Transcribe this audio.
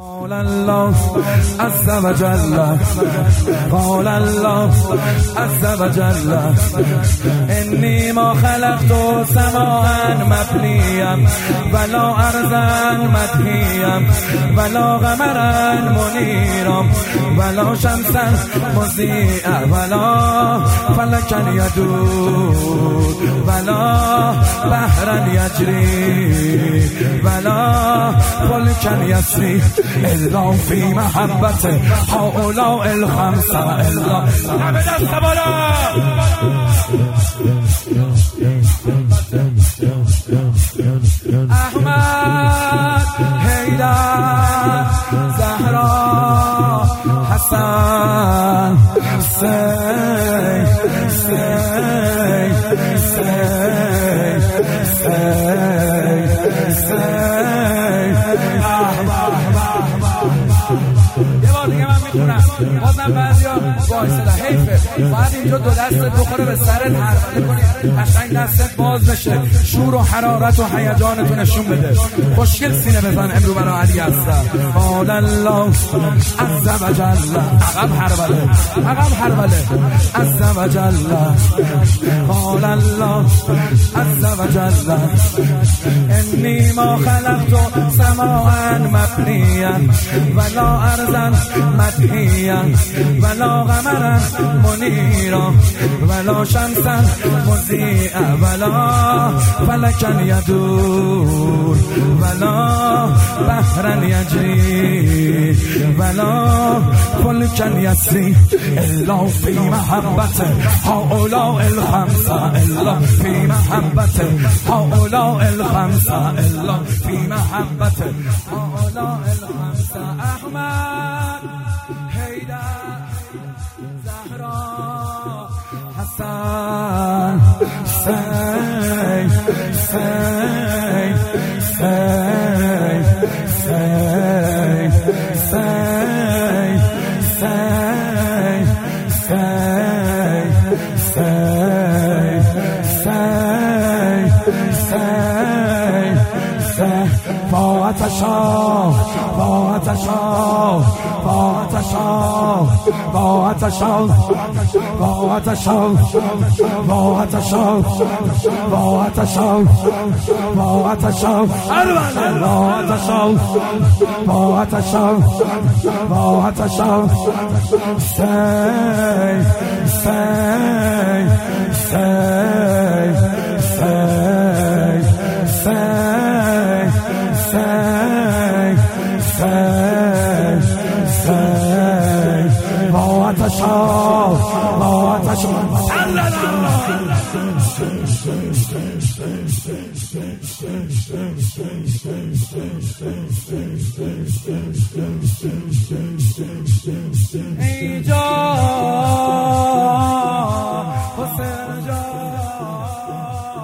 قال الله عز وجل قال الله عز وجل إني ما خلقت سماء مبنيا ولا أرضا مدهيا ولا قمرا منيرا ولا شمسا مضيئا ولا فلكا يدور ولا بحرا يجري ولا فلكا يسري إلا في محبة هؤلاء الخمسة إلا أبدا السبلا أحمد حیدر زهرا حسن حسین یه بار دیگه من میتونم بازم بعضی ها باعثه حیفه باید اینجا دو دستت بخوره به سرت حرفه کنی قشنگ دستت باز بشه شور و حرارت و هیجانتو نشون بده خوشگل سینه بزن امرو برای علی هستم قال الله عز و جل عقب هربله عز و جل قال الله عز و جل انی ما خلقت سماء مبنیا ولا أرضا مدهيا ولا قمرا منيرا ولا شمسا مضيئا ولا فلكا يدور ولا بحرا يجري ولا فلكا يسري إلا في محبة هؤلاء الخمسة إلا في محبة هؤلاء الخمسة إلا في محبة هؤلاء الخمسة أحمد حیدر زهرا حسن حسین اینجا حسین جان